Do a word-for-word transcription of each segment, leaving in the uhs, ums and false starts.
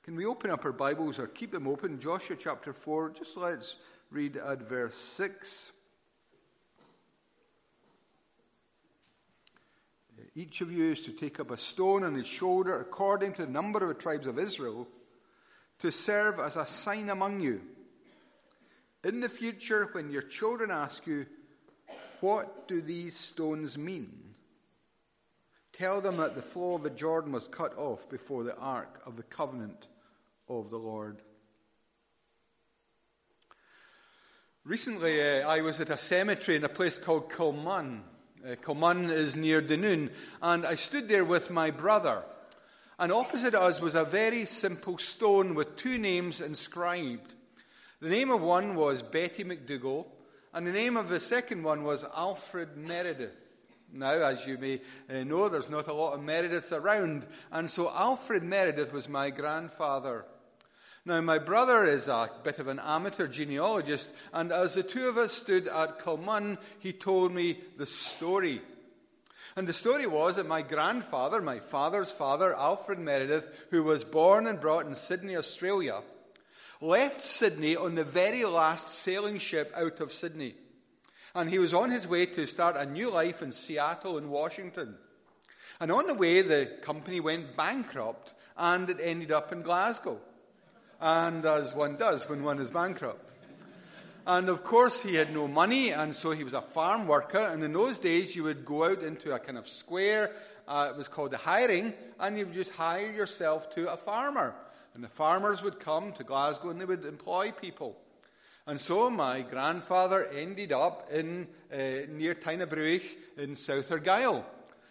Can we open up our Bibles or keep them open? Joshua chapter four, just let's read at verse six. Each of you is to take up a stone on his shoulder according to the number of the tribes of Israel to serve as a sign among you. In the future, when your children ask you, what do these stones mean? Tell them that the flow of the Jordan was cut off before the ark of the covenant of the Lord. Recently, uh, I was at a cemetery in a place called Kilmun. Uh, Kilmun is near Dunoon, and I stood there with my brother. And opposite us was a very simple stone with two names inscribed. The name of one was Betty McDougall, and the name of the second one was Alfred Meredith. Now, as you may uh, know, there's not a lot of Merediths around, and so Alfred Meredith was my grandfather. Now, my brother is a bit of an amateur genealogist, and as the two of us stood at Kilmun, he told me the story. And the story was that my grandfather, my father's father, Alfred Meredith, who was born and brought in Sydney, Australia, left Sydney on the very last sailing ship out of Sydney. And he was on his way to start a new life in Seattle and Washington. And on the way, the company went bankrupt, and it ended up in Glasgow. And as one does when one is bankrupt. And of course he had no money, and so he was a farm worker. And in those days you would go out into a kind of square, uh, it was called the hiring, and you would just hire yourself to a farmer. And the farmers would come to Glasgow and they would employ people. And so my grandfather ended up in uh, near Tynebruich in South Argyll.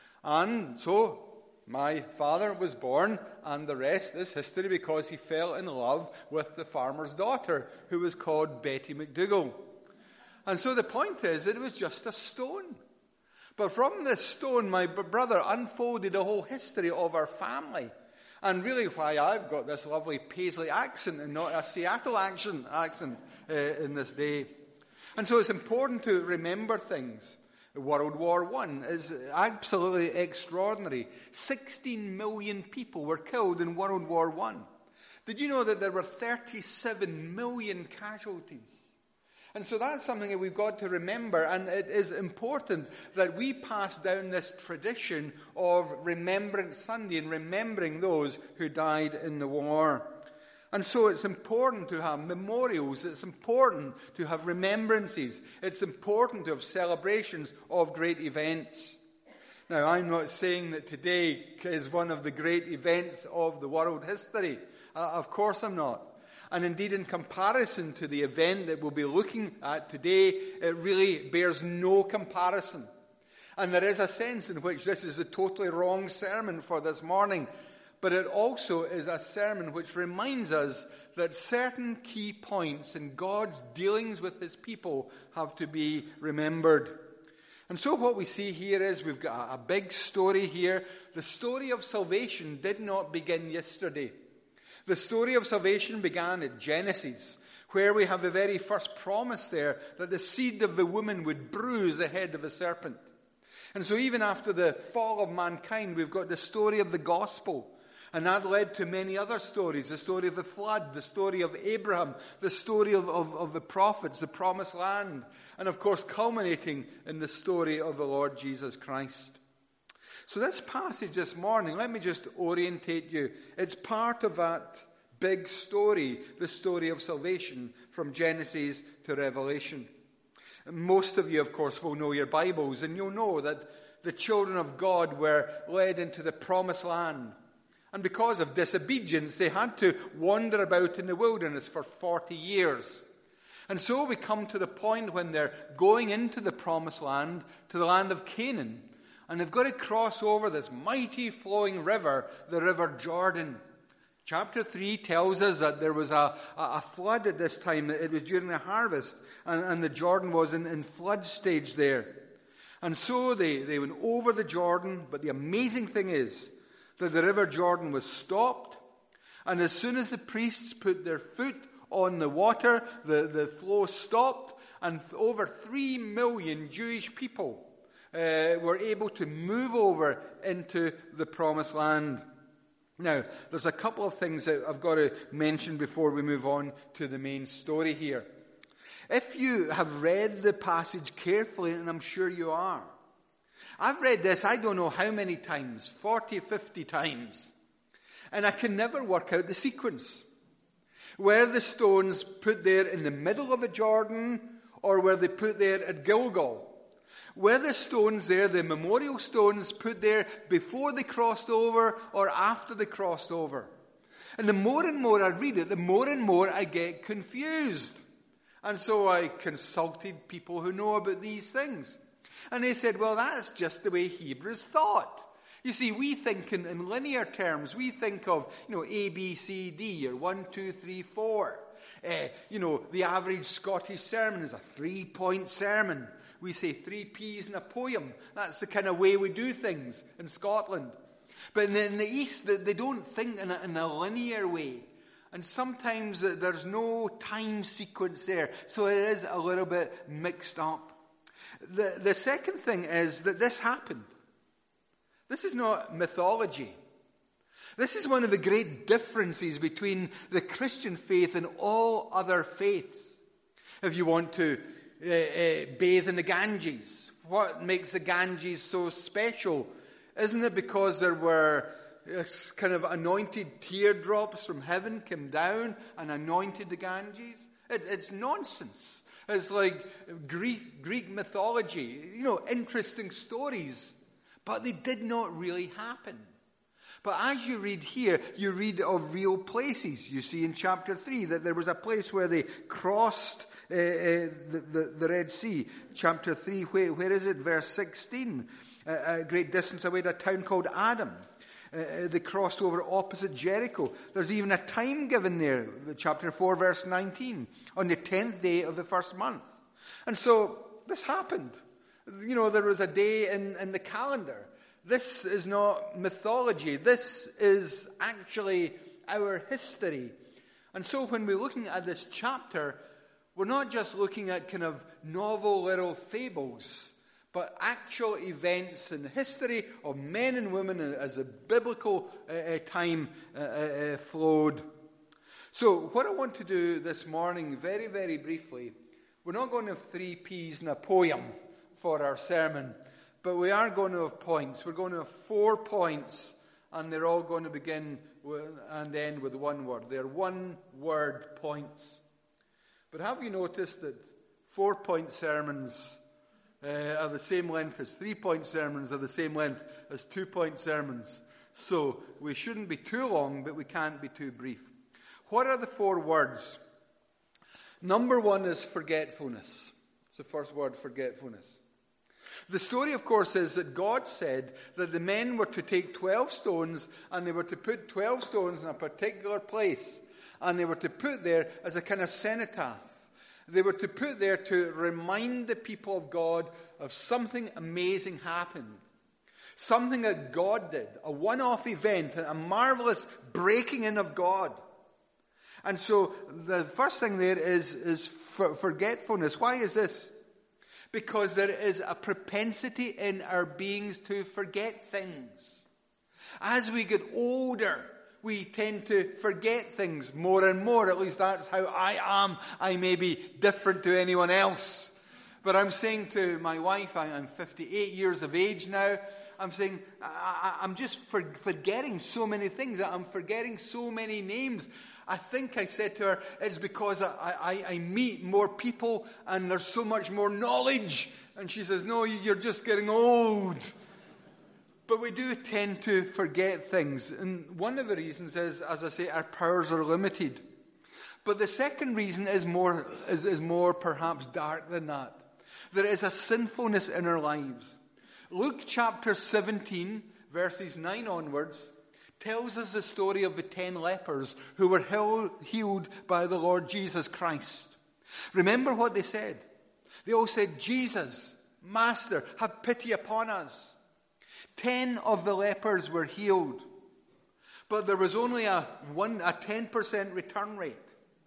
And so my father was born, and the rest is history, because he fell in love with the farmer's daughter, who was called Betty McDougall. And so the point is that it was just a stone. But from this stone, my brother unfolded a whole history of our family. And really why I've got this lovely Paisley accent and not a Seattle accent, accent uh, in this day. And so it's important to remember things. World War One is absolutely extraordinary. sixteen million people were killed in World War One. Did you know that there were thirty-seven million casualties? And so that's something that we've got to remember, and it is important that we pass down this tradition of Remembrance Sunday and remembering those who died in the war. And so it's important to have memorials, it's important to have remembrances, it's important to have celebrations of great events. Now, I'm not saying that today is one of the great events of the world history. Uh, of course I'm not. And indeed, in comparison to the event that we'll be looking at today, it really bears no comparison. And there is a sense in which this is a totally wrong sermon for this morning. But it also is a sermon which reminds us that certain key points in God's dealings with his people have to be remembered. And so what we see here is we've got a big story here. The story of salvation did not begin yesterday. The story of salvation began at Genesis, where we have the very first promise there that the seed of the woman would bruise the head of the serpent. And so even after the fall of mankind, we've got the story of the gospel. And that led to many other stories, the story of the flood, the story of Abraham, the story of, of, of the prophets, the promised land, and of course culminating in the story of the Lord Jesus Christ. So this passage this morning, let me just orientate you. It's part of that big story, the story of salvation from Genesis to Revelation. Most of you, of course, will know your Bibles, and you'll know that the children of God were led into the promised land. And because of disobedience, they had to wander about in the wilderness for forty years. And so we come to the point when they're going into the promised land, to the land of Canaan. And they've got to cross over this mighty flowing river, the River Jordan. Chapter three tells us that there was a, a flood at this time. It was during the harvest, and, and the Jordan was in, in flood stage there. And so they, they went over the Jordan, but the amazing thing is that the River Jordan was stopped, and as soon as the priests put their foot on the water, the, the flow stopped, and over three million Jewish people uh, were able to move over into the promised land. Now, there's a couple of things that I've got to mention before we move on to the main story here. If you have read the passage carefully, and I'm sure you are, I've read this, I don't know how many times, forty, fifty times, and I can never work out the sequence. Were the stones put there in the middle of a Jordan, or were they put there at Gilgal? Were the stones there, the memorial stones, put there before they crossed over or after they crossed over? And the more and more I read it, the more and more I get confused. And so I consulted people who know about these things. And they said, well, that's just the way Hebrews thought. You see, we think in, in linear terms. We think of, you know, A, B, C, D, or one, two, three, four. Uh, you know, the average Scottish sermon is a three-point sermon. We say three P's in a poem. That's the kind of way we do things in Scotland. But in, in the East, they, they don't think in a, in a linear way. And sometimes there's no time sequence there. So it is a little bit mixed up. The, the second thing is that this happened. This is not mythology. This is one of the great differences between the Christian faith and all other faiths. If you want to uh, uh, bathe in the Ganges, what makes the Ganges so special? Isn't it because there were uh, kind of anointed teardrops from heaven came down and anointed the Ganges? It, it's nonsense. It's like Greek, Greek mythology, you know, interesting stories. But they did not really happen. But as you read here, you read of real places. You see in chapter three that there was a place where they crossed uh, uh, the, the, the Red Sea. Chapter three, where, where is it? Verse sixteen. Uh, a great distance away at a town called Adam. Uh, they crossed over opposite Jericho. There's even a time given there. Chapter four, verse nineteen. On the tenth day of the first month. And so this happened. You know, there was a day in, in the calendar. This is not mythology. This is actually our history. And so when we're looking at this chapter, we're not just looking at kind of novel little fables, but actual events in the history of men and women as the biblical uh, time uh, uh, flowed. So what I want to do this morning, very, very briefly, we're not going to have three P's in a poem for our sermon, but we are going to have points. We're going to have four points, and they're all going to begin with, and end with one word. They're one-word points. But have you noticed that four-point sermons uh, are the same length as three-point sermons are the same length as two-point sermons? So we shouldn't be too long, but we can't be too brief. What are the four words? Number one is forgetfulness. It's the first word, forgetfulness. The story, of course, is that God said that the men were to take twelve stones and they were to put twelve stones in a particular place. And they were to put there as a kind of cenotaph. They were to put there to remind the people of God of something amazing happened. Something that God did. A one-off event. A marvelous breaking in of God. And so the first thing there is, is for, forgetfulness. Why is this? Because there is a propensity in our beings to forget things. As we get older, we tend to forget things more and more. At least that's how I am. I may be different to anyone else. But I'm saying to my wife, I'm fifty-eight years of age now, I'm saying, I, I'm just for, forgetting so many things. I'm forgetting so many names. I think I said to her, it's because I, I, I meet more people and there's so much more knowledge. And she says, no, you're just getting old. But we do tend to forget things. And one of the reasons is, as I say, our powers are limited. But the second reason is more, is, is more perhaps dark than that. There is a sinfulness in our lives. Luke chapter seventeen, verses nine onwards, tells us the story of the ten lepers who were healed by the Lord Jesus Christ. Remember what they said. They all said, Jesus, Master, have pity upon us. Ten of the lepers were healed. But there was only a, one, a ten percent return rate.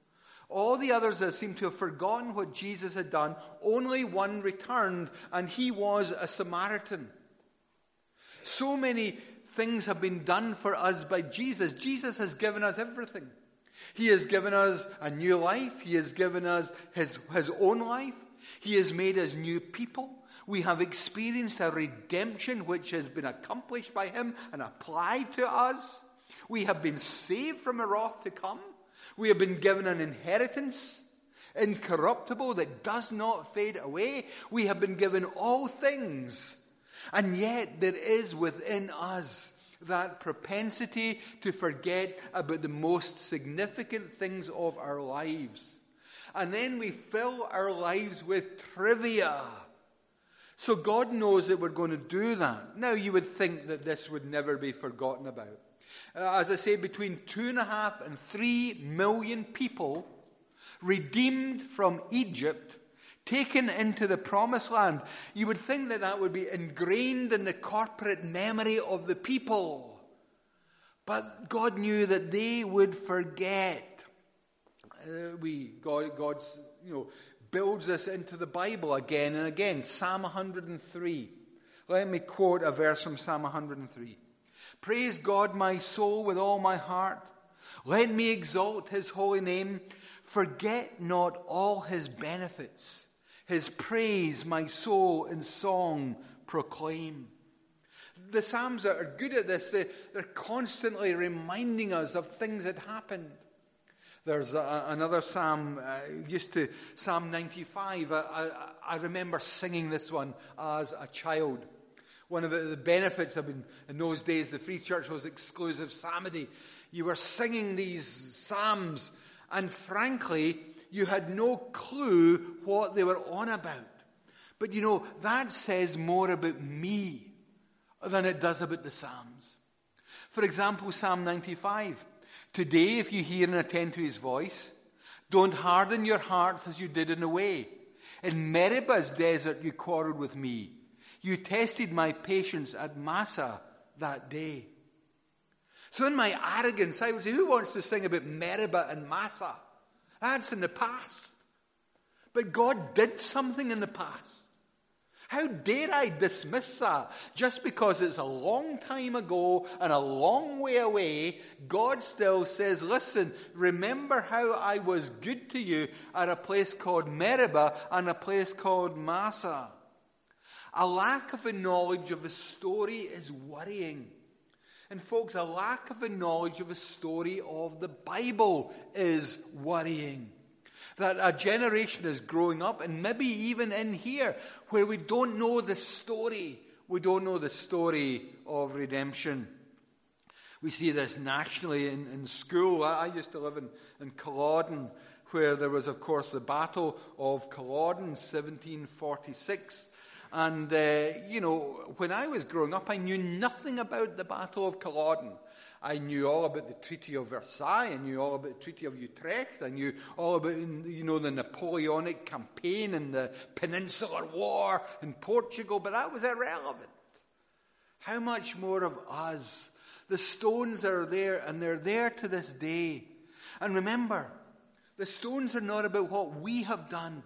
All the others that seemed to have forgotten what Jesus had done, only one returned, and he was a Samaritan. So many things have been done for us by Jesus. Jesus has given us everything. He has given us a new life. He has given us his, his own life. He has made us new people. We have experienced a redemption which has been accomplished by him and applied to us. We have been saved from a wrath to come. We have been given an inheritance, incorruptible, that does not fade away. We have been given all things. And yet there is within us that propensity to forget about the most significant things of our lives. And then we fill our lives with trivia. So God knows that we're going to do that. Now, you would think that this would never be forgotten about. Uh, as I say, between two and a half and three million people redeemed from Egypt, taken into the promised land. You would think that that would be ingrained in the corporate memory of the people. But God knew that they would forget. Uh, we, God, God's, you know, builds us into the Bible again and again. Psalm one hundred three. Let me quote a verse from Psalm one hundred three. Praise God, my soul, with all my heart. Let me exalt his holy name. Forget not all his benefits. His praise, my soul, in song proclaim. The Psalms are good at this. They, they're constantly reminding us of things that happened. There's a, another psalm, uh, used to Psalm ninety-five. I, I, I remember singing this one as a child. One of the, the benefits of in, in those days, the Free Church was exclusive psalmody. You were singing these psalms, and frankly, you had no clue what they were on about. But you know, that says more about me than it does about the Psalms. For example, Psalm ninety-five. Today, if you hear and attend to his voice, don't harden your hearts as you did in the way. In Meribah's desert you quarreled with me. You tested my patience at Massah that day. So in my arrogance, I would say, who wants to sing about Meribah and Massah? That's in the past. But God did something in the past. How dare I dismiss that? Just because it's a long time ago and a long way away, God still says, listen, remember how I was good to you at a place called Meribah and a place called Massah. A lack of a knowledge of a story is worrying. And folks, a lack of a knowledge of a story of the Bible is worrying. That a generation is growing up, and maybe even in here, where we don't know the story. We don't know the story of redemption. We see this nationally in, in school. I, I used to live in, in Culloden, where there was, of course, the Battle of Culloden, seventeen forty-six. And, uh, you know, when I was growing up, I knew nothing about the Battle of Culloden. I knew all about the Treaty of Versailles. I knew all about the Treaty of Utrecht. I knew all about, you know, the Napoleonic campaign and the Peninsular War in Portugal, but that was irrelevant. How much more of us? The stones are there, and they're there to this day. And remember, the stones are not about what we have done.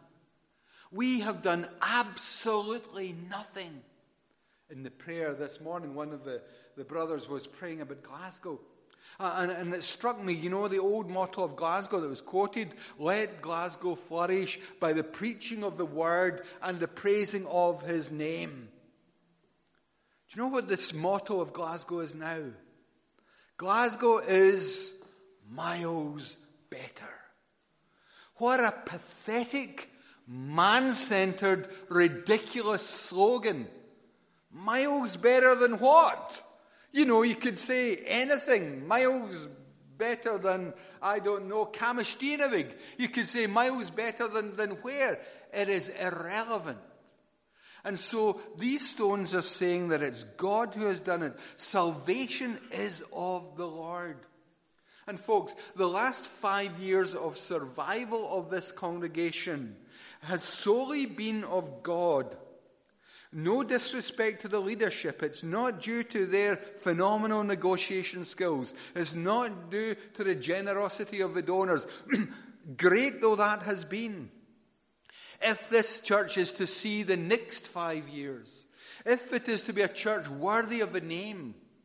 We have done absolutely nothing. In the prayer this morning, one of the, the brothers was praying about Glasgow. Uh, and, and it struck me, you know, the old motto of Glasgow that was quoted, let Glasgow flourish by the preaching of the word and the praising of his name. Do you know what this motto of Glasgow is now? Glasgow is miles better. What a pathetic, man-centered, ridiculous slogan. Miles better than what? You know, you could say anything. Miles better than, I don't know, Kamishtinavig. You could say miles better than, than where? It is irrelevant. And so these stones are saying that it's God who has done it. Salvation is of the Lord. And folks, the last five years of survival of this congregation has solely been of God. No disrespect to the leadership. It's not due to their phenomenal negotiation skills. It's not due to the generosity of the donors. Great though that has been. If this church is to see the next five years, if it is to be a church worthy of the name,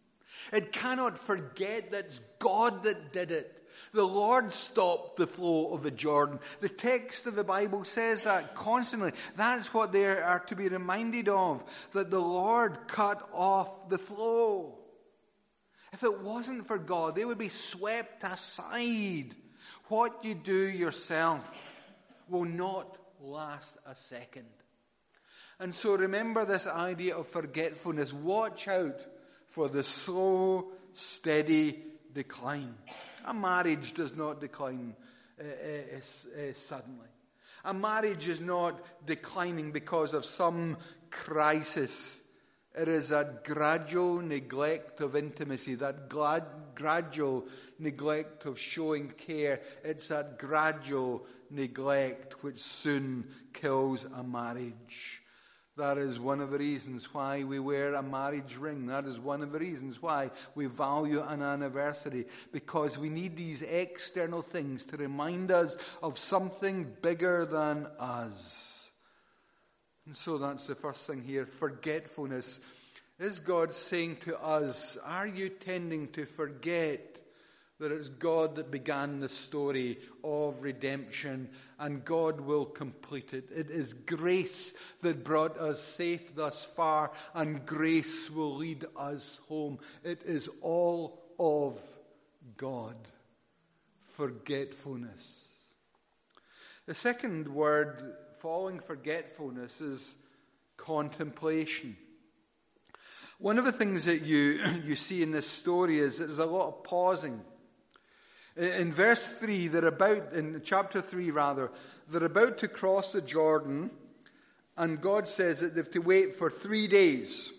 It cannot forget that it's God that did it. The Lord stopped the flow of the Jordan. The text of the Bible says that constantly. That's what they are to be reminded of, that the Lord cut off the flow. If it wasn't for God, they would be swept aside. What you do yourself will not last a second. And so remember this idea of forgetfulness. Watch out for the slow, steady decline. A marriage does not decline uh, uh, uh, suddenly. A marriage is not declining because of some crisis. It is that gradual neglect of intimacy, that glad, gradual neglect of showing care. It's that gradual neglect which soon kills a marriage. That is one of the reasons why we wear a marriage ring. That is one of the reasons why we value an anniversary. Because we need these external things to remind us of something bigger than us. And so that's the first thing here. Forgetfulness. Is God saying to us, are you tending to forget that it's God that began the story of redemption and God will complete it? It is grace that brought us safe thus far, and grace will lead us home. It is all of God. Forgetfulness. The second word following forgetfulness is contemplation. One of the things that you, you see in this story is that there's a lot of pausing. In verse three, they're about, in chapter three rather, they're about to cross the Jordan, and God says that they've to wait for three days.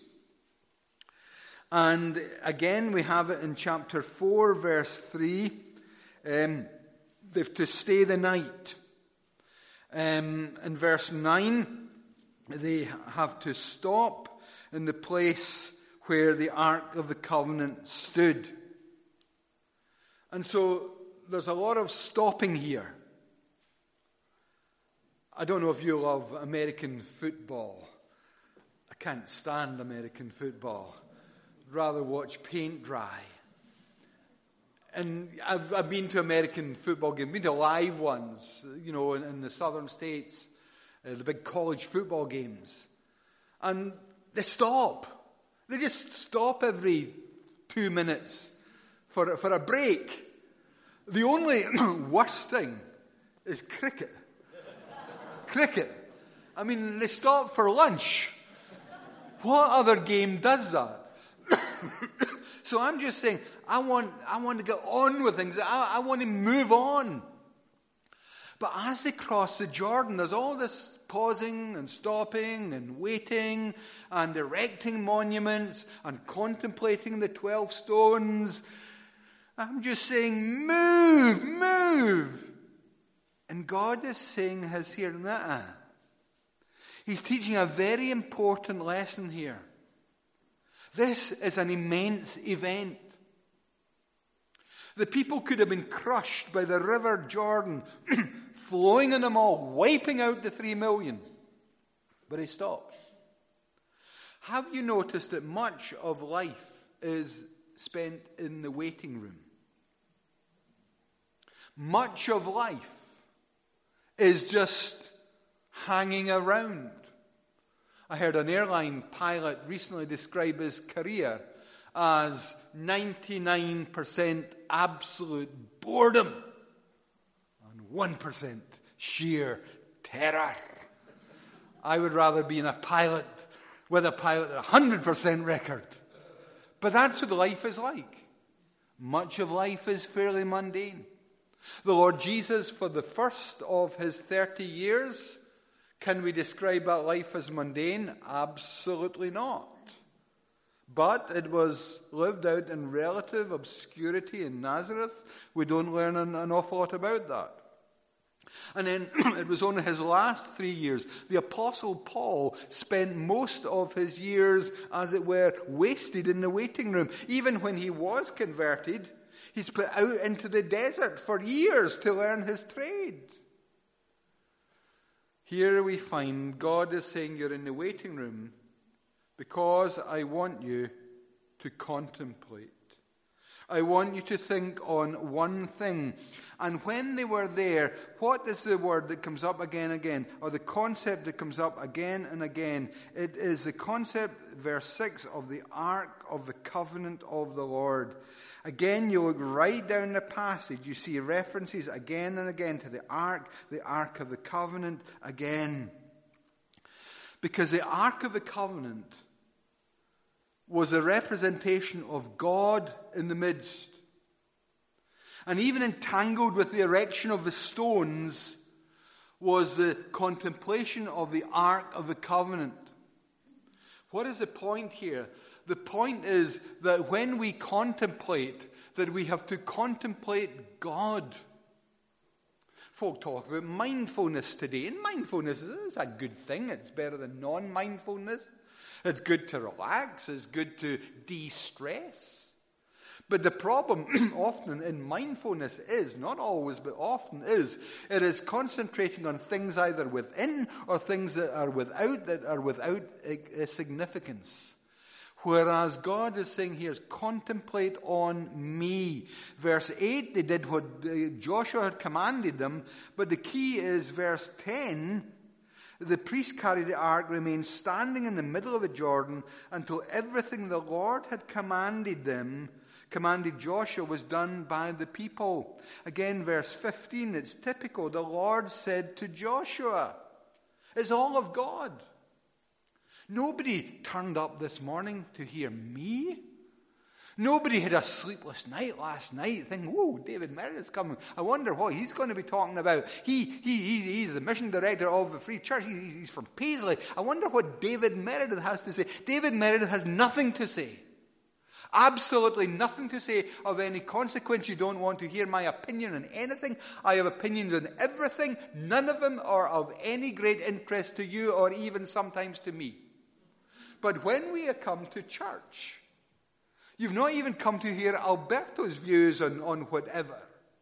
And again, we have it in chapter four, verse three. Um, they've to stay the night. Um, in verse nine, they have to stop in the place where the Ark of the Covenant stood. And so there's a lot of stopping here. I don't know if you love American football. I can't stand American football. I'd rather watch paint dry. And I've, I've been to American football games, been to live ones, you know, in, in the southern states, uh, the big college football games. And they stop. They just stop every two minutes for, for a break. The only worst thing is cricket. Cricket. I mean, they stop for lunch. What other game does that? So I'm just saying, I want, I want to get on with things. I, I want to move on. But as they cross the Jordan, there's all this pausing and stopping and waiting and erecting monuments and contemplating the twelve stones. I'm just saying, move, move. And God is saying his here, nah. He's teaching a very important lesson here. This is an immense event. The people could have been crushed by the river Jordan, flowing in them all, wiping out the three million. But he stops. Have you noticed that much of life is spent in the waiting room? Much of life is just hanging around. I heard an airline pilot recently describe his career as ninety-nine percent absolute boredom and one percent sheer terror. I would rather be in a pilot with a pilot at a one hundred percent record. But that's what life is like. Much of life is fairly mundane. The Lord Jesus, for the first of his thirty years, can we describe that life as mundane? Absolutely not. But it was lived out in relative obscurity in Nazareth. We don't learn an, an awful lot about that. And then it was only his last three years. The Apostle Paul spent most of his years, as it were, wasted in the waiting room. Even when he was converted, he's put out into the desert for years to learn his trade. Here we find God is saying, you're in the waiting room because I want you to contemplate. I want you to think on one thing. And when they were there, what is the word that comes up again and again, or the concept that comes up again and again? It is the concept, verse six, of the Ark of the Covenant of the Lord. Again, you look right down the passage, you see references again and again to the Ark, the Ark of the Covenant again. Because the Ark of the Covenant was a representation of God in the midst. And even entangled with the erection of the stones was the contemplation of the Ark of the Covenant. What is the point here? The point is that when we contemplate, that we have to contemplate God. Folk talk about mindfulness today, and mindfulness is a good thing. It's better than non-mindfulness. It's good to relax. It's good to de-stress. But the problem often in mindfulness is, not always, but often is, it is concentrating on things either within or things that are without, that are without a, a significance. Whereas God is saying here, is contemplate on me. Verse eight, they did what Joshua had commanded them, but the key is verse ten, the priest carried the ark, remained standing in the middle of the Jordan until everything the Lord had commanded them, commanded Joshua, was done by the people. Again, verse fifteen, it's typical. The Lord said to Joshua, it's all of God. Nobody turned up this morning to hear me. Nobody had a sleepless night last night thinking, whoa, David Meredith's coming. I wonder what he's going to be talking about. He, he, he He's the mission director of the Free Church. He, he's from Paisley. I wonder what David Meredith has to say. David Meredith has nothing to say. Absolutely nothing to say of any consequence. You don't want to hear my opinion on anything. I have opinions on everything. None of them are of any great interest to you or even sometimes to me. But when we come to church, you've not even come to hear Alberto's views on, on whatever.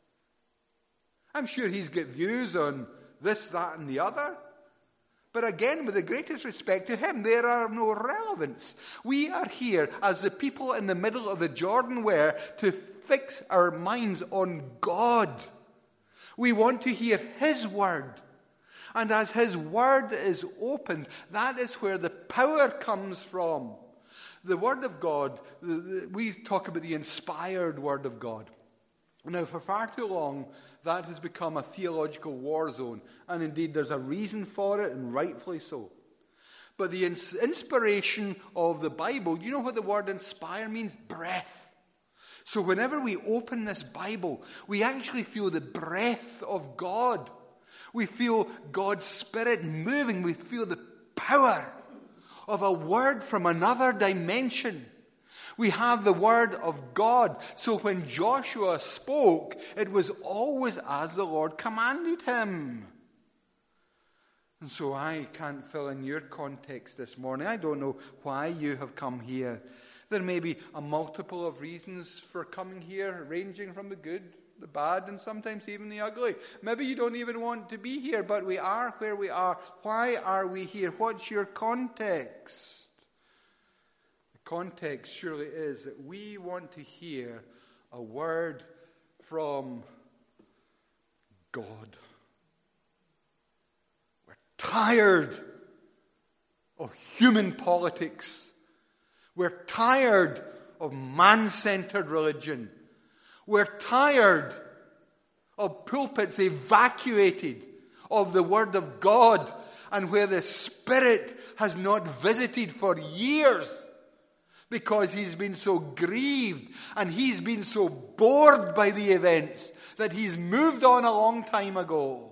I'm sure he's got views on this, that, and the other. But again, with the greatest respect to him, there are no relevance. We are here, as the people in the middle of the Jordan were, to fix our minds on God. We want to hear His word. And as His word is opened, that is where the power comes from. The word of God, the, the, we talk about the inspired word of God. Now, for far too long, that has become a theological war zone. And indeed, there's a reason for it, and rightfully so. But the ins- inspiration of the Bible, you know what the word inspire means? Breath. So whenever we open this Bible, we actually feel the breath of God. We feel God's Spirit moving. We feel the power of a word from another dimension. We have the word of God. So when Joshua spoke, it was always as the Lord commanded him. And so I can't fill in your context this morning. I don't know why you have come here. There may be a multiple of reasons for coming here, ranging from the good, the bad, and sometimes even the ugly. Maybe you don't even want to be here, but we are where we are. Why are we here? What's your context? Context surely is that we want to hear a word from God. We're tired of human politics. We're tired of man-centered religion. We're tired of pulpits evacuated of the Word of God and where the Spirit has not visited for years. Because he's been so grieved and he's been so bored by the events that he's moved on a long time ago.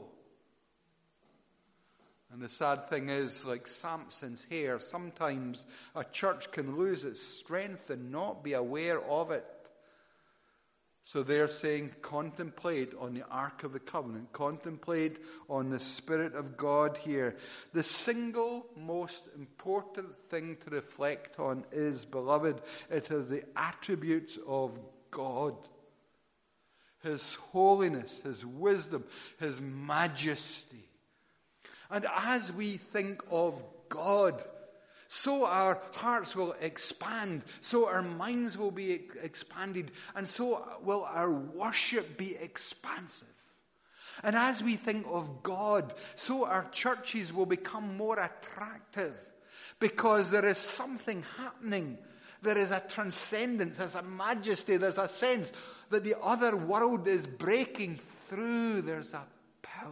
And the sad thing is, like Samson's hair, sometimes a church can lose its strength and not be aware of it. So they're saying, contemplate on the Ark of the Covenant. Contemplate on the Spirit of God here. The single most important thing to reflect on is, beloved, it is the attributes of God. His holiness, His wisdom, His majesty. And as we think of God, so our hearts will expand, so our minds will be expanded, and so will our worship be expansive. And as we think of God, so our churches will become more attractive, because there is something happening. There is a transcendence, there's a majesty, there's a sense that the other world is breaking through. There's a power.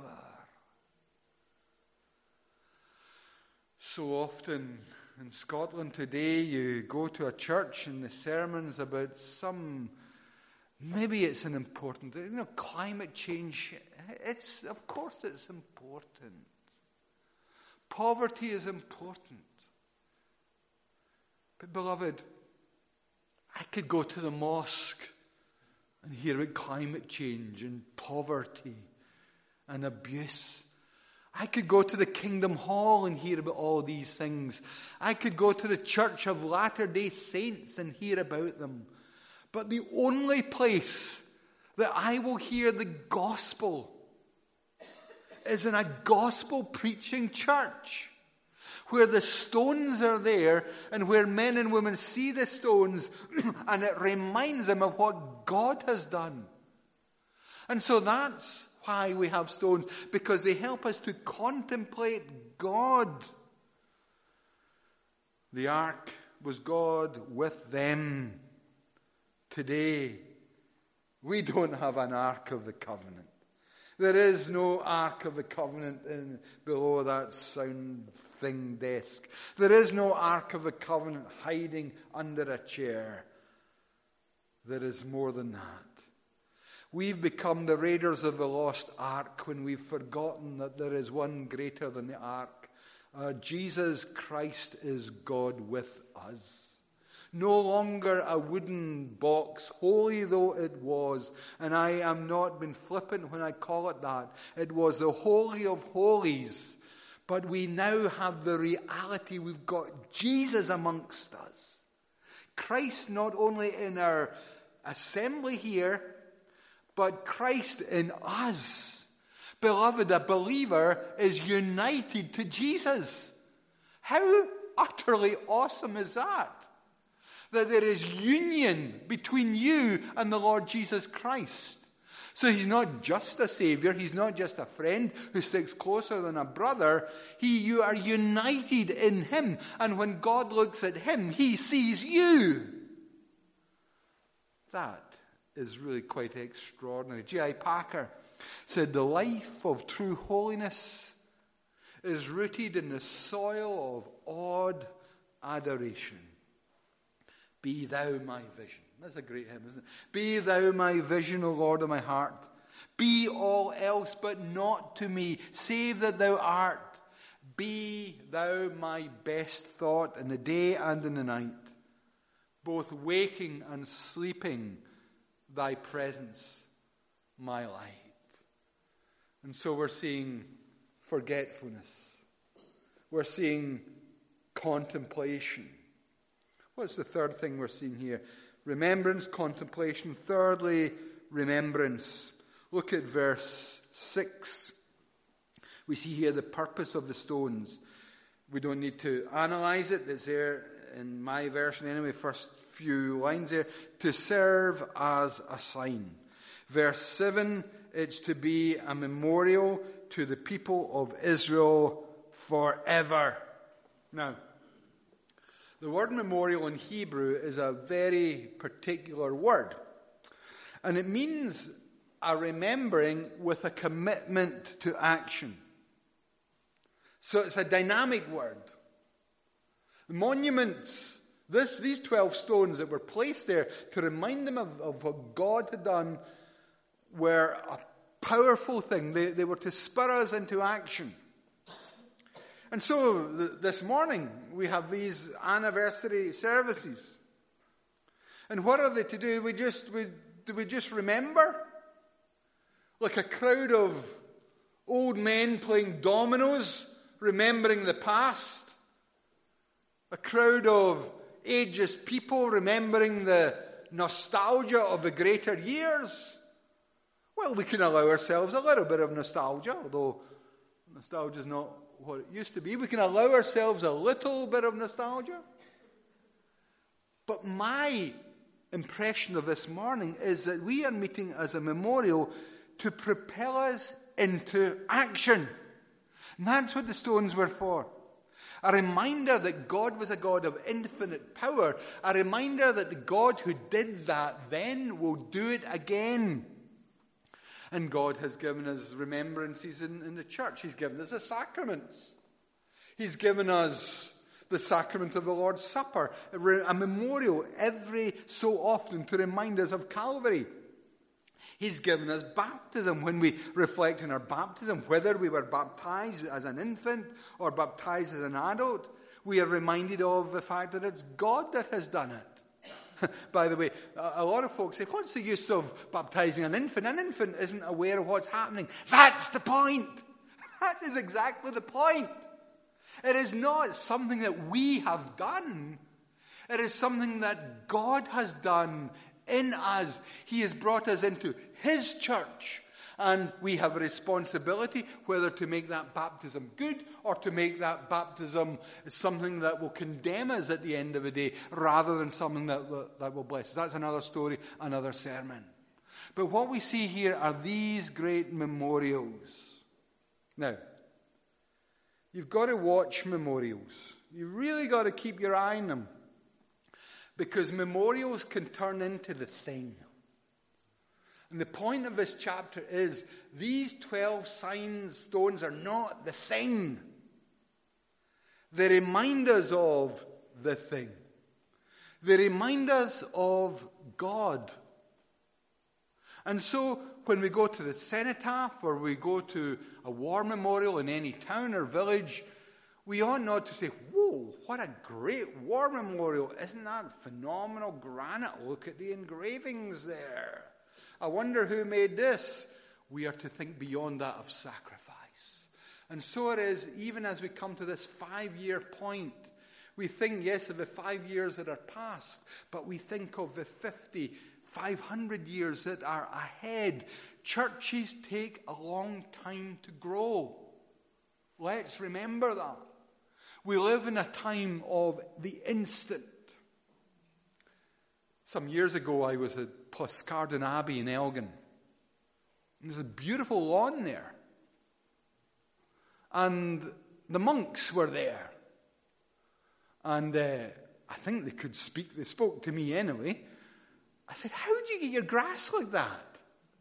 So often in Scotland today, you go to a church and the sermon's about some, maybe it's an important, you know, climate change. It's, of course it's important. Poverty is important. But beloved, I could go to the mosque and hear about climate change and poverty and abuse. I could go to the Kingdom Hall and hear about all these things. I could go to the Church of Latter-day Saints and hear about them. But the only place that I will hear the gospel is in a gospel-preaching church, where the stones are there and where men and women see the stones and it reminds them of what God has done. And so that's why we have stones, because they help us to contemplate God. The ark was God with them. Today, we don't have an ark of the covenant. There is no ark of the covenant in, below that sound thing desk. There is no ark of the covenant hiding under a chair. There is more than that. We've become the raiders of the lost ark when we've forgotten that there is one greater than the ark. Uh, Jesus Christ is God with us. No longer a wooden box, holy though it was, and I am not being flippant when I call it that. It was the Holy of Holies. But we now have the reality, we've got Jesus amongst us. Christ not only in our assembly here, but Christ in us. Beloved, a believer is united to Jesus. How utterly awesome is that? That there is union between you and the Lord Jesus Christ. So he's not just a Savior, he's not just a friend who sticks closer than a brother. He, you are united in him. And when God looks at him, he sees you. That is really quite extraordinary. J I Packer said, the life of true holiness is rooted in the soil of awed adoration. Be thou my vision. That's a great hymn, isn't it? Be thou my vision, O Lord of my heart. Be all else but not to me, save that thou art. Be thou my best thought in the day and in the night, both waking and sleeping, thy presence, my light. And so we're seeing forgetfulness. We're seeing contemplation. What's the third thing we're seeing here? Remembrance, contemplation. Thirdly, remembrance. Look at verse six. We see here the purpose of the stones. We don't need to analyze it. It's there in my version anyway, first few lines there. To serve as a sign. Verse seven, it's to be a memorial to the people of Israel forever. Now, the word memorial in Hebrew is a very particular word. And it means a remembering with a commitment to action. So it's a dynamic word. The monuments, this, these twelve stones that were placed there to remind them of, of what God had done, were a powerful thing. They, they were to spur us into action. And so th- this morning we have these anniversary services. And what are they to do? We just we, do we just remember? Like a crowd of old men playing dominoes, remembering the past. A crowd of ageing people remembering the nostalgia of the greater years. Well, we can allow ourselves a little bit of nostalgia, although Nostalgia is not what it used to be. We can allow ourselves a little bit of nostalgia. But my impression of this morning is that we are meeting as a memorial to propel us into action. And that's what the stones were for. A reminder that God was a God of infinite power. A reminder that the God who did that then will do it again. And God has given us remembrances in, in the church. He's given us the sacraments. He's given us the sacrament of the Lord's Supper, a, a memorial every so often to remind us of Calvary. He's given us baptism when we reflect on our baptism, whether we were baptized as an infant or baptized as an adult. We are reminded of the fact that it's God that has done it. By the way, a lot of folks say, what's the use of baptizing an infant? An infant isn't aware of what's happening. That's the point. That is exactly the point. It is not something that we have done. It is something that God has done in us. He has brought us into His church. And we have a responsibility whether to make that baptism good or to make that baptism something that will condemn us at the end of the day rather than something that will, that will bless us. That's another story, another sermon. But what we see here are these great memorials. Now, you've got to watch memorials. You've really got to keep your eye on them. Because memorials can turn into the thing. And the point of this chapter is these twelve signs, stones are not the thing. They remind us of the thing. They remind us of God. And so when we go to the cenotaph or we go to a war memorial in any town or village, we ought not to say, whoa, what a great war memorial. Isn't that phenomenal granite? Look at the engravings there. I wonder who made this. We are to think beyond that of sacrifice. And so it is, even as we come to this five-year point. We think, yes, of the five years that are past, but we think of the fifty, five hundred years that are ahead. Churches take a long time to grow. Let's remember that. We live in a time of the instant. Some years ago, I was at Poscarden Abbey in Elgin. And there's a beautiful lawn there. And the monks were there. And uh, I think they could speak. They spoke to me anyway. I said, how do you get your grass like that?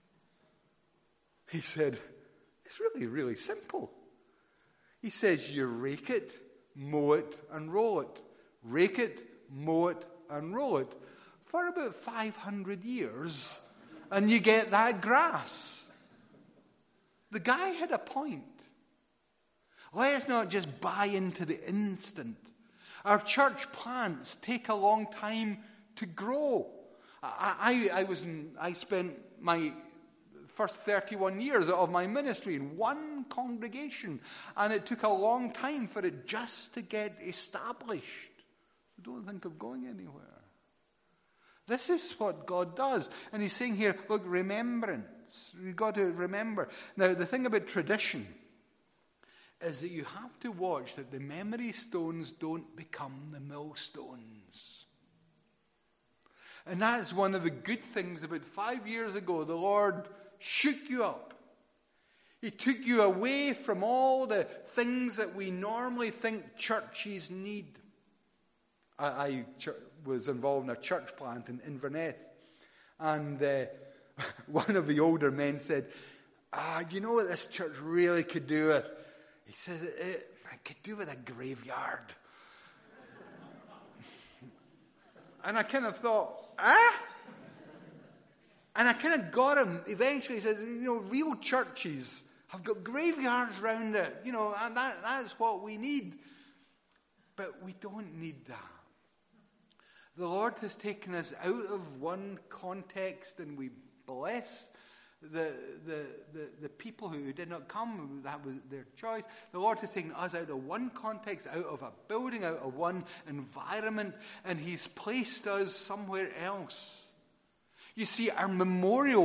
He said, it's really, really simple. He says, you rake it, mow it, and roll it. Rake it, mow it, and roll it. For about five hundred years, and you get that grass. The guy had a point. Let's not just buy into the instant. Our church plants take a long time to grow. I, I, I was in, I spent my first thirty-one years of my ministry in one congregation, and it took a long time for it just to get established. I don't think of going anywhere. This is what God does. And he's saying here, look, remembrance. You've got to remember. Now, the thing about tradition is that you have to watch that the memory stones don't become the millstones. And that's one of the good things. About five years ago, the Lord shook you up. He took you away from all the things that we normally think churches need. I... I was involved in a church plant in Inverness. And uh, one of the older men said, ah, do you know what this church really could do with? He says, it, it, it could do with a graveyard. And I kind of thought, ah? And I kind of got him. Eventually he says, you know, real churches have got graveyards around it. You know, and that, that's what we need. But we don't need that. The Lord has taken us out of one context, and we bless the, the, the, the people who did not come. That was their choice. The Lord has taken us out of one context, out of a building, out of one environment, and He's placed us somewhere else. You see, our memorial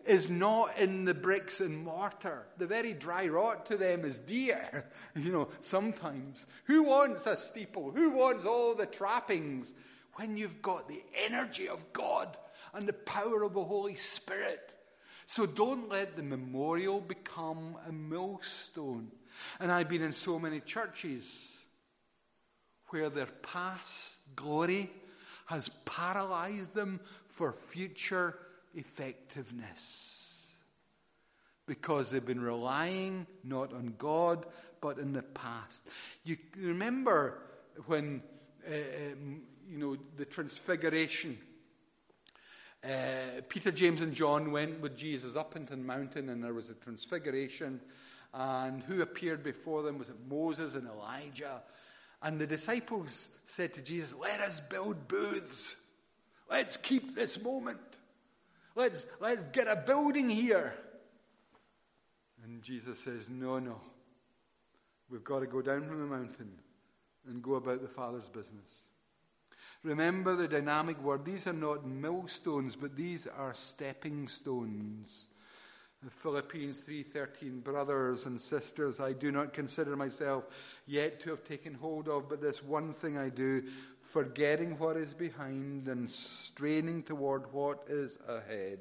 is not in the bricks and mortar. The very dry rot to them is dear, you know, sometimes. Who wants a steeple? Who wants all the trappings when you've got the energy of God and the power of the Holy Spirit? So don't let the memorial become a millstone. And I've been in so many churches where their past glory has paralyzed them for future effectiveness, because they've been relying not on God but in the past. You remember when uh, um, you know the Transfiguration. Uh, Peter, James, and John went with Jesus up into the mountain, and there was a transfiguration. And who appeared before them? Was it Moses and Elijah? And the disciples said to Jesus, "Let us build booths. Let's keep this moment. Let's, let's get a building here." And Jesus says, no, no. We've got to go down from the mountain and go about the Father's business. Remember the dynamic word. These are not millstones, but these are stepping stones. Philippians three thirteen, brothers and sisters, I do not consider myself yet to have taken hold of, but this one thing I do, forgetting what is behind and straining toward what is ahead.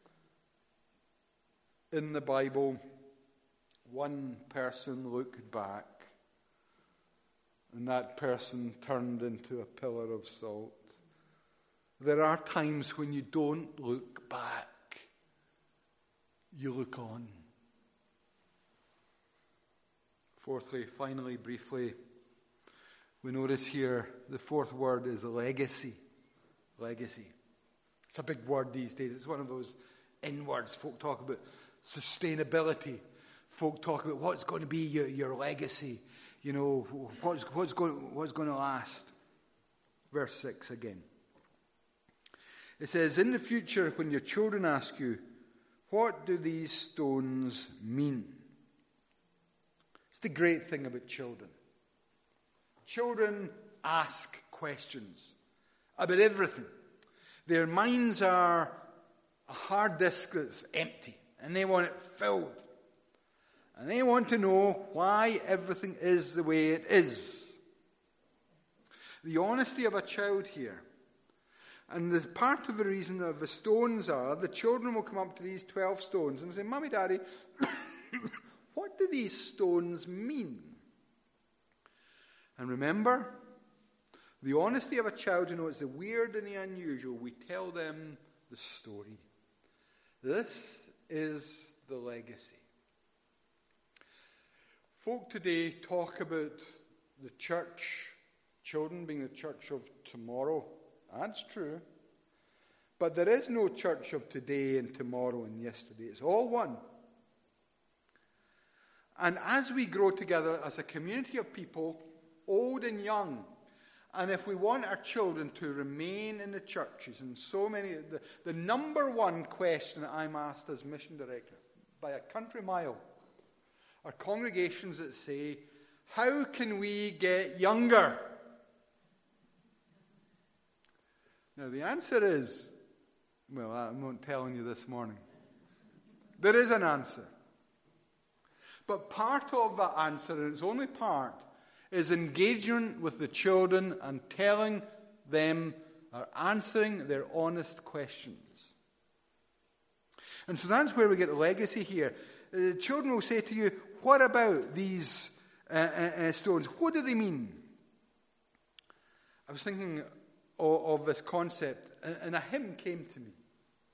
In the Bible, one person looked back, and that person turned into a pillar of salt. There are times when you don't look back. You look on. Fourthly, finally, briefly, we notice here the fourth word is legacy. Legacy. It's a big word these days. It's one of those in words. Folk talk about sustainability. Folk talk about what's going to be your, your legacy. You know, what's, what's, going, what's going to last. Verse six again. It says, in the future, when your children ask you, what do these stones mean? It's the great thing about children. Children ask questions about everything. Their minds are a hard disk that's empty, and they want it filled. And they want to know why everything is the way it is. The honesty of a child here. And the part of the reason of the stones are, the children will come up to these twelve stones and say, Mummy, Daddy, what do these stones mean? And remember, the honesty of a child who knows the weird and the unusual, we tell them the story. This is the legacy. Folk today talk about the church, children being the church of tomorrow. That's true. But there is no church of today and tomorrow and yesterday. It's all one. And as we grow together as a community of people, old and young, and if we want our children to remain in the churches, and so many, the, the number one question that I'm asked as mission director, by a country mile, are congregations that say, how can we get younger? Now, the answer is, well, I'm not telling you this morning. There is an answer. But part of that answer, and its only part, is engagement with the children and telling them or answering their honest questions. And so that's where we get the legacy here. The children will say to you, what about these uh, uh, stones? What do they mean? I was thinking of this concept, and a hymn came to me.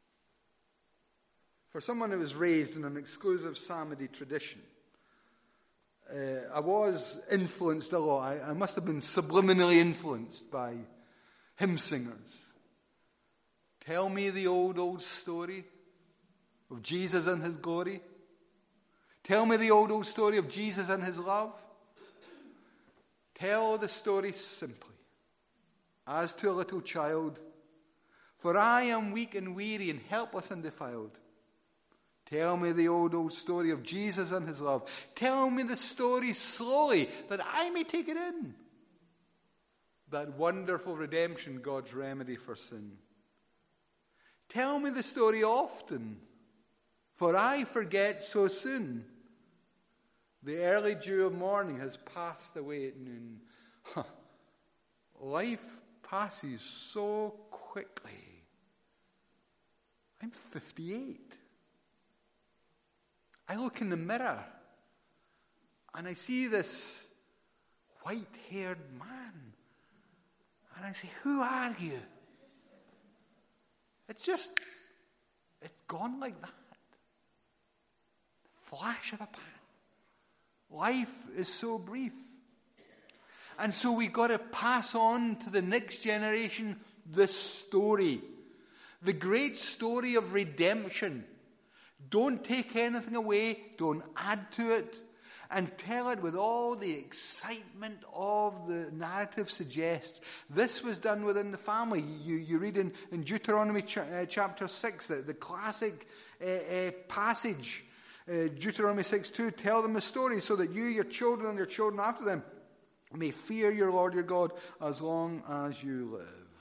For someone who was raised in an exclusive Psalmody tradition, uh, I was influenced a lot. I, I must have been subliminally influenced by hymn singers. Tell me the old, old story of Jesus and his glory. Tell me the old, old story of Jesus and his love. Tell the story simply, as to a little child, for I am weak and weary and helpless and defiled. Tell me the old, old story of Jesus and his love. Tell me the story slowly, that I may take it in. That wonderful redemption, God's remedy for sin. Tell me the story often, For I forget so soon. The early dew of morning has passed away at noon. Huh. Life passes so quickly. I'm fifty-eight. I look in the mirror and I see this white-haired man. And I say, who are you? It's just, it's gone like that. Flash of a pan. Life is so brief. And so we got to pass on to the next generation this story. The great story of redemption. Don't take anything away. Don't add to it. And tell it with all the excitement of the narrative suggests. This was done within the family. You, you read in, in Deuteronomy ch- uh, chapter six, the, the classic uh, uh, passage. Uh, Deuteronomy six two, tell them the story so that you, your children, and your children after them may fear your Lord your God as long as you live.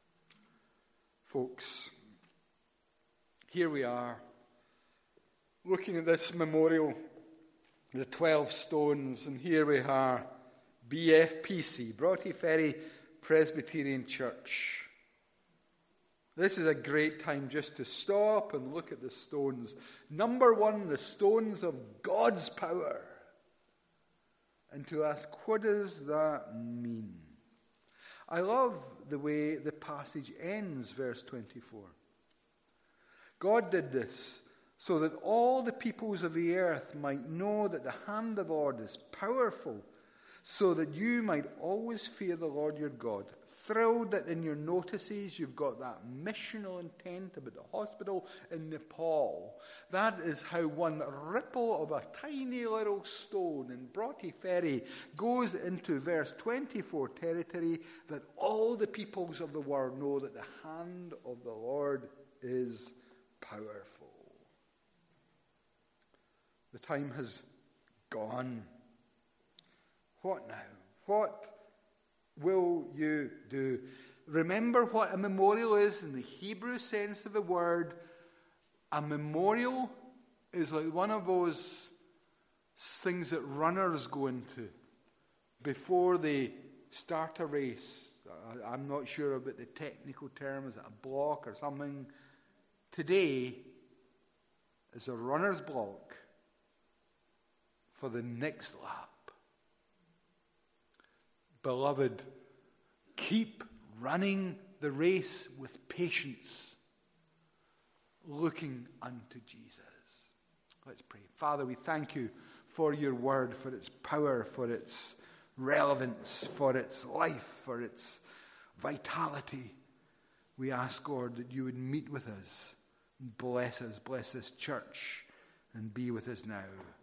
Folks, here we are, looking at this memorial, the twelve stones, and here we are, B F P C, Broughty Ferry Presbyterian Church. This is a great time just to stop and look at the stones. Number one, the stones of God's power. And to ask, what does that mean? I love the way the passage ends, verse twenty-four. God did this so that all the peoples of the earth might know that the hand of the Lord is powerful, so that you might always fear the Lord your God. Thrilled that in your notices you've got that missional intent about the hospital in Nepal. That is how one ripple of a tiny little stone in Broughty Ferry goes into verse twenty-four territory, that all the peoples of the world know that the hand of the Lord is powerful. The time has gone. What now? What will you do? Remember what a memorial is in the Hebrew sense of the word. A memorial is like one of those things that runners go into before they start a race. I'm not sure about the technical term. Is it a block or something? Today is a runner's block for the next lap. Beloved, keep running the race with patience, looking unto Jesus. Let's pray. Father, we thank you for your word, for its power, for its relevance, for its life, for its vitality. We ask, Lord, that you would meet with us, and bless us, bless this church, and be with us now.